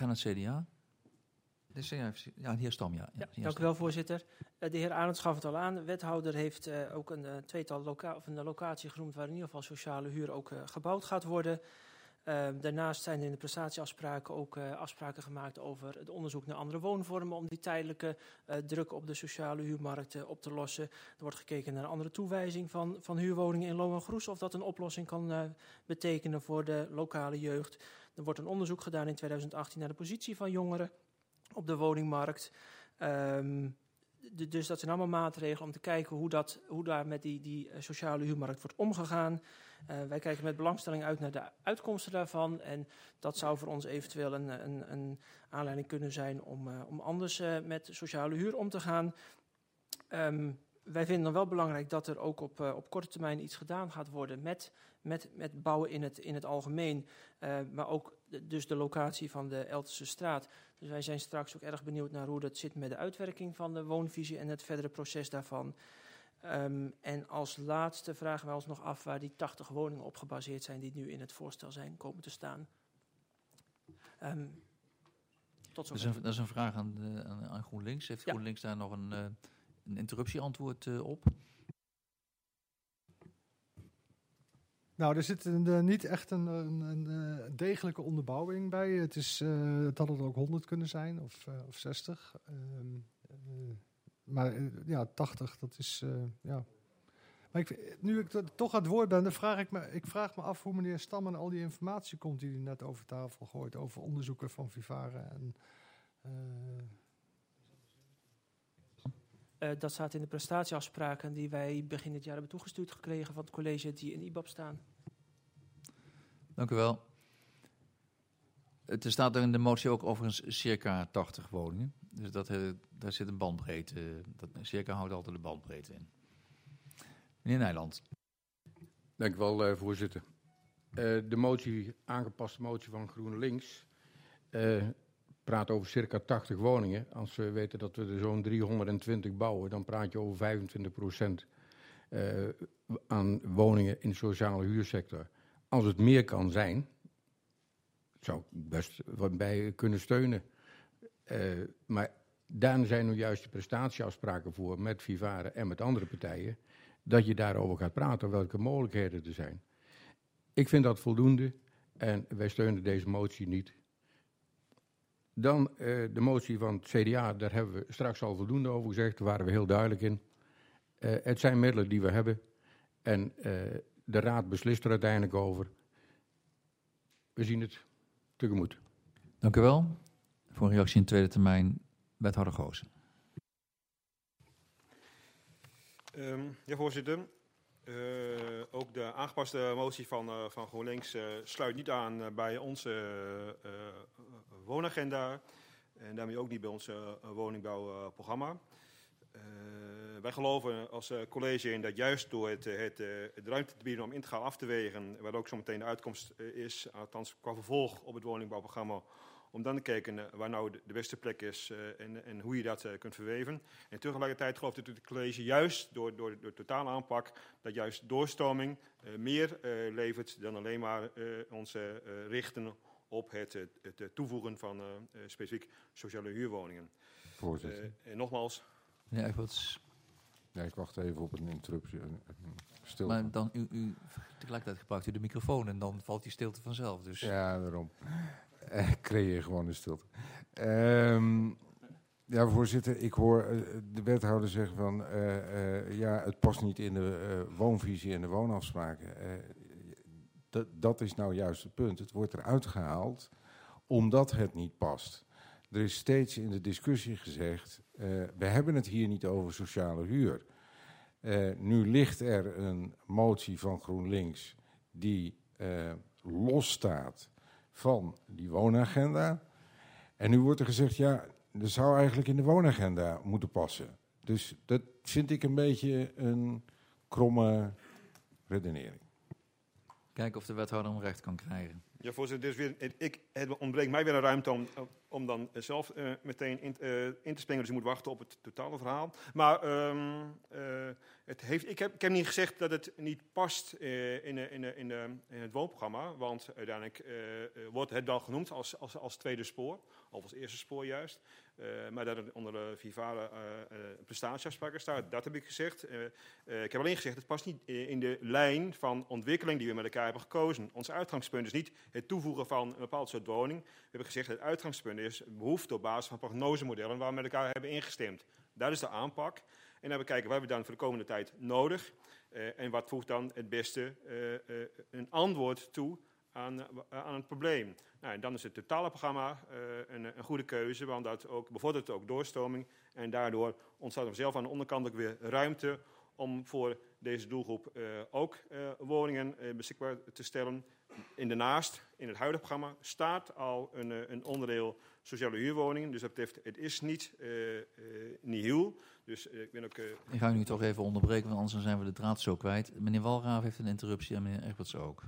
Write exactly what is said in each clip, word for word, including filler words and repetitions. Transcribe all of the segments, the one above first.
ga naar het C D A. De C D A heeft, ja, de heer Stam, ja. Ja, ja dank u wel, voorzitter. Uh, de heer Arends gaf het al aan. De wethouder heeft uh, ook een uh, tweetal loca- of een locatie genoemd waar in ieder geval sociale huur ook uh, gebouwd gaat worden. Uh, daarnaast zijn er in de prestatieafspraken ook uh, afspraken gemaakt over het onderzoek naar andere woonvormen om die tijdelijke uh, druk op de sociale huurmarkt uh, op te lossen. Er wordt gekeken naar een andere toewijzing van, van huurwoningen in Lo en Groes, of dat een oplossing kan uh, betekenen voor de lokale jeugd. Er wordt een onderzoek gedaan in tweeduizend achttien naar de positie van jongeren op de woningmarkt. Um, de, dus dat zijn allemaal maatregelen om te kijken hoe, dat, hoe daar met die, die sociale huurmarkt wordt omgegaan. Uh, wij kijken met belangstelling uit naar de uitkomsten daarvan. En dat zou voor ons eventueel een, een, een aanleiding kunnen zijn om, uh, om anders uh, met sociale huur om te gaan. Um, wij vinden dan wel belangrijk dat er ook op, uh, op korte termijn iets gedaan gaat worden met, met, met bouwen in het, in het algemeen. Uh, maar ook de, dus de locatie van de Elterse straat. Dus wij zijn straks ook erg benieuwd naar hoe dat zit met de uitwerking van de woonvisie en het verdere proces daarvan. Um, en als laatste vragen wij ons nog af waar die tachtig woningen op gebaseerd zijn die nu in het voorstel zijn komen te staan. Um, tot zover. Dat is, een, dat is een vraag aan, de, aan, aan GroenLinks. Heeft Ja. GroenLinks daar nog een, uh, een interruptieantwoord uh, op? Nou, er zit een, uh, niet echt een, een, een uh, degelijke onderbouwing bij. Het is, uh, het had het ook honderd kunnen zijn of, uh, of zestig. Um, uh, maar uh, ja, tachtig, dat is, uh, ja. Maar ik, nu ik t- toch aan het woord ben, dan vraag ik me, ik vraag me af hoe meneer Stam en al die informatie komt die hij net over tafel gooit, over onderzoeken van Vivare en... Uh, Uh, dat staat in de prestatieafspraken die wij begin dit jaar hebben toegestuurd gekregen van het college die in I B A P staan. Dank u wel. Het staat er in de motie ook overigens circa tachtig woningen. Dus dat, uh, daar zit een bandbreedte. Dat, circa houdt altijd de bandbreedte in. Meneer Nijland. Dank u wel, uh, voorzitter. Uh, de motie, aangepaste motie van GroenLinks... Uh, praat over circa tachtig woningen. Als we weten dat we er zo'n driehonderdtwintig bouwen, dan praat je over vijfentwintig procent uh, aan woningen in de sociale huursector. Als het meer kan zijn, zou ik best wat bij kunnen steunen. Uh, maar daar zijn nu juist de prestatieafspraken voor met Vivare en met andere partijen, dat je daarover gaat praten, welke mogelijkheden er zijn. Ik vind dat voldoende en wij steunen deze motie niet. Dan uh, de motie van het C D A, daar hebben we straks al voldoende over gezegd. Daar waren we heel duidelijk in. Uh, het zijn middelen die we hebben. En uh, de Raad beslist er uiteindelijk over. We zien het tegemoet. Dank u wel. Voor een reactie in tweede termijn, wethouder Goosen. Um, ja, voorzitter. Uh, ook de aangepaste motie van, uh, van GroenLinks uh, sluit niet aan uh, bij onze uh, uh, woonagenda. En daarmee ook niet bij ons uh, woningbouwprogramma. Uh, wij geloven als uh, college in dat juist door het, het, uh, het ruimte te bieden om integraal af te wegen, waar ook zometeen de uitkomst uh, is, althans qua vervolg op het woningbouwprogramma, om dan te kijken uh, waar nou de, de beste plek is uh, en, en hoe je dat uh, kunt verweven. En tegelijkertijd gelooft het college juist door, door, door de totale aanpak dat juist doorstroming uh, meer uh, levert dan alleen maar uh, onze uh, richten op het, het, het toevoegen van uh, specifiek sociale huurwoningen. Voorzitter. Uh, en nogmaals. Ja, ik wat... ja, ik wacht even op een interruptie. Een, een stilte. Maar dan, u, u, tegelijkertijd gebruikt u de microfoon en dan valt die stilte vanzelf. Dus. Ja, daarom. Ik creëer gewoon een stilte. Um, ja, voorzitter, ik hoor uh, de wethouder zeggen van... Uh, uh, ja, het past niet in de uh, woonvisie en de woonafspraken. Uh, dat, dat is nou juist het punt. Het wordt eruit gehaald omdat het niet past. Er is steeds in de discussie gezegd... Uh, we hebben het hier niet over sociale huur. Uh, nu ligt er een motie van GroenLinks... die uh, losstaat van die woonagenda. En nu wordt er gezegd... ja, dat zou eigenlijk in de woonagenda moeten passen. Dus dat vind ik een beetje een kromme redenering. Kijken of de wethouder hem recht kan krijgen. Ja, voorzitter, dus weer, ik, het ontbreekt mij weer een ruimte om, om dan zelf uh, meteen in, uh, in te springen. Dus je moet wachten op het totale verhaal. Maar um, uh, het heeft, ik, heb, ik heb niet gezegd dat het niet past uh, in, in, in, in, in het woonprogramma. Want uiteindelijk uh, wordt het dan genoemd als, als, als tweede spoor. Of als eerste spoor juist. Uh, maar dat het onder de Vivare uh, uh, prestatieafspraken staat, dat heb ik gezegd. Uh, uh, ik heb alleen gezegd, het past niet in de lijn van ontwikkeling die we met elkaar hebben gekozen. Ons uitgangspunt is niet het toevoegen van een bepaald soort woning. We hebben gezegd, het uitgangspunt is behoefte op basis van prognosemodellen waar we met elkaar hebben ingestemd. Dat is de aanpak. En dan we kijken, wat hebben we dan voor de komende tijd nodig? Uh, en wat voegt dan het beste uh, uh, een antwoord toe aan, uh, aan het probleem? Nou, en dan is het totale programma uh, een, een goede keuze, want dat ook, bevordert ook doorstroming. En daardoor ontstaat er zelf aan de onderkant ook weer ruimte om voor deze doelgroep uh, ook uh, woningen uh, beschikbaar te stellen. In daarnaast, in het huidige programma, staat al een, uh, een onderdeel sociale huurwoningen. Dus dat betreft, het is niet uh, uh, nihil. Dus uh, ik ben ook... Uh, ik ga u nu toch even onderbreken, want anders zijn we de draad zo kwijt. Meneer Walraaf heeft een interruptie en meneer Egberts ook.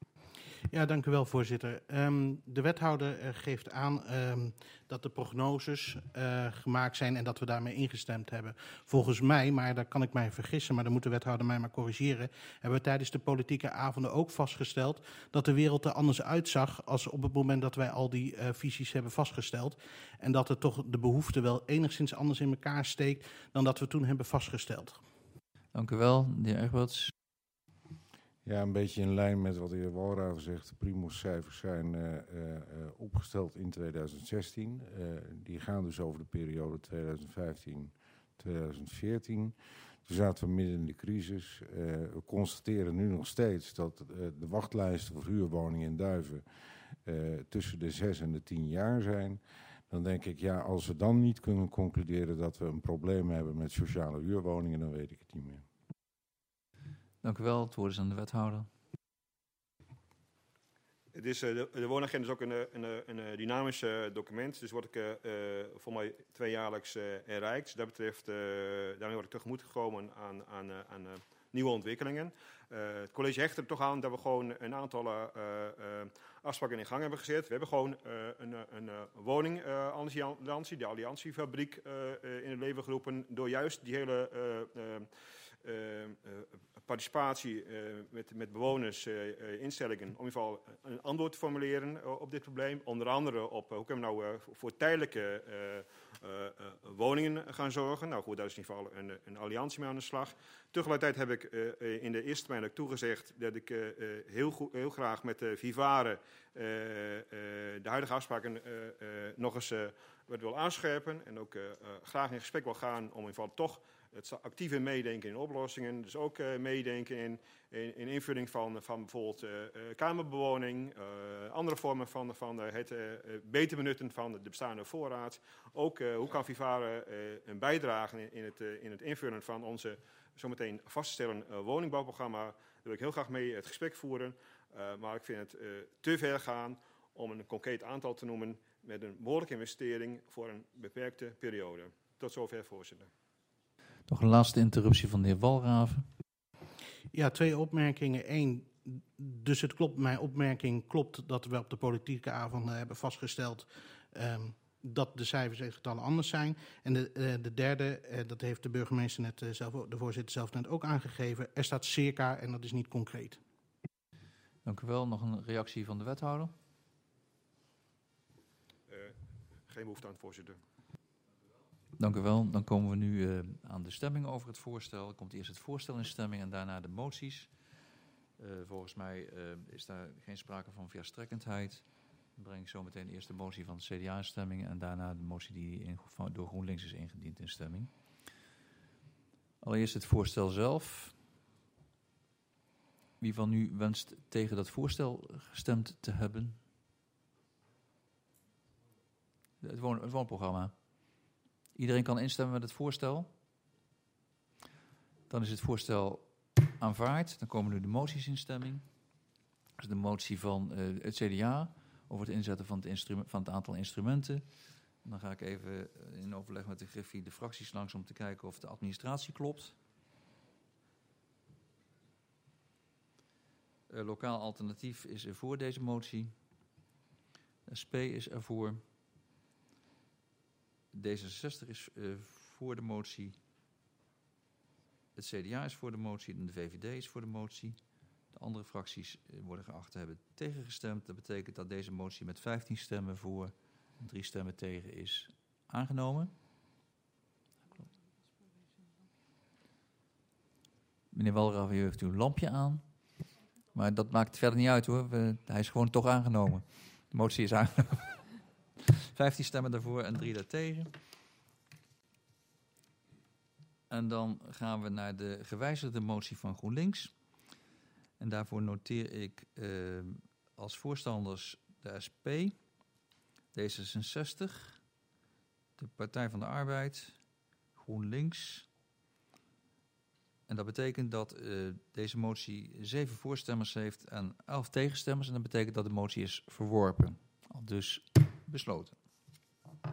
Ja, dank u wel, voorzitter. Um, de wethouder uh, geeft aan um, dat de prognoses uh, gemaakt zijn en dat we daarmee ingestemd hebben. Volgens mij, maar daar kan ik mij vergissen, maar dan moet de wethouder mij maar corrigeren, hebben we tijdens de politieke avonden ook vastgesteld dat de wereld er anders uitzag als op het moment dat wij al die uh, visies hebben vastgesteld. En dat er toch de behoefte wel enigszins anders in elkaar steekt dan dat we toen hebben vastgesteld. Dank u wel, meneer Egberts. Ja, een beetje in lijn met wat de heer Walraven zegt. De Primus-cijfers zijn uh, uh, opgesteld in tweeduizend zestien. Uh, die gaan dus over de periode tweeduizend vijftien tot tweeduizend veertien. Toen zaten we midden in de crisis. Uh, we constateren nu nog steeds dat uh, de wachtlijsten voor huurwoningen in Duiven uh, tussen de zes en de tien jaar zijn. Dan denk ik, ja, als we dan niet kunnen concluderen dat we een probleem hebben met sociale huurwoningen, dan weet ik het niet meer. Dank u wel. Het woord is aan de wethouder. Het is, uh, de, de woonagenda is ook een, een, een, een dynamisch uh, document. Dus wordt ik uh, uh, voor mij tweejaarlijks uh, herrijkt. Dus dat betreft, uh, daarmee word ik tegemoet gekomen aan, aan, uh, aan uh, nieuwe ontwikkelingen. Uh, het college hecht er toch aan dat we gewoon een aantal uh, uh, afspraken in gang hebben gezet. We hebben gewoon uh, een, een uh, woningalliantie, uh, de Alliantiefabriek, uh, uh, in het leven geroepen. Door juist die hele uh, uh, uh, uh, participatie uh, met, met bewoners, uh, uh, instellingen, om in ieder geval een antwoord te formuleren uh, op dit probleem. Onder andere op uh, hoe kunnen we nou uh, voor tijdelijke uh, uh, uh, woningen gaan zorgen. Nou goed, daar is in ieder geval een, een alliantie mee aan de slag. Tegelijkertijd heb ik uh, in de eerste termijn ook toegezegd dat ik uh, heel, goed, heel graag met uh, Vivare uh, uh, de huidige afspraken uh, uh, nog eens uh, wat wil aanscherpen. En ook uh, uh, graag in gesprek wil gaan om in ieder geval toch het actieve meedenken in oplossingen. Dus ook uh, meedenken in, in, in invulling van, van bijvoorbeeld uh, uh, kamerbewoning. Uh, andere vormen van, van uh, het uh, beter benutten van de bestaande voorraad. Ook uh, hoe kan Vivare uh, een bijdragen in, in, het, uh, in het invullen van onze zometeen vaststellen uh, woningbouwprogramma. Daar wil ik heel graag mee het gesprek voeren. Uh, maar ik vind het uh, te ver gaan om een concreet aantal te noemen met een behoorlijke investering voor een beperkte periode. Tot zover, voorzitter. Nog een laatste interruptie van de heer Walraven. Ja, twee opmerkingen. Eén, dus het klopt, mijn opmerking klopt dat we op de politieke avond hebben vastgesteld um, dat de cijfers en getallen anders zijn. En de, uh, de derde, uh, dat heeft de burgemeester net uh, zelf, de voorzitter zelf net ook aangegeven. Er staat circa en dat is niet concreet. Dank u wel. Nog een reactie van de wethouder? Uh, geen behoefte aan, voorzitter. Dank u wel. Dan komen we nu uh, aan de stemming over het voorstel. Er komt eerst het voorstel in stemming en daarna de moties. Uh, volgens mij uh, is daar geen sprake van verstrekkendheid. Dan breng ik zo meteen eerst de motie van het C D A in stemming en daarna de motie die in, van, door GroenLinks is ingediend in stemming. Allereerst het voorstel zelf. Wie van u wenst tegen dat voorstel gestemd te hebben? Het, woon, het woonprogramma. Iedereen kan instemmen met het voorstel. Dan is het voorstel aanvaard. Dan komen nu de moties in stemming. Dat is de motie van uh, het C D A over het inzetten van het, instrument, van het aantal instrumenten. En dan ga ik even in overleg met de Griffie de fracties langs om te kijken of de administratie klopt. Uh, lokaal alternatief is er voor deze motie. S P is ervoor. D zesenzestig is uh, voor de motie. Het C D A is voor de motie en de V V D is voor de motie. De andere fracties uh, worden geacht te hebben tegengestemd. Dat betekent dat deze motie met vijftien stemmen voor en drie stemmen tegen is aangenomen. Meneer Walraven, u heeft uw lampje aan. Maar dat maakt verder niet uit hoor. We, hij is gewoon toch aangenomen. De motie is aangenomen. vijftien stemmen daarvoor en drie daartegen. En dan gaan we naar de gewijzigde motie van GroenLinks. En daarvoor noteer ik uh, als voorstanders de S P, D zesenzestig, de Partij van de Arbeid, GroenLinks. En dat betekent dat uh, deze motie zeven voorstemmers heeft en elf tegenstemmers. En dat betekent dat de motie is verworpen. Al dus besloten.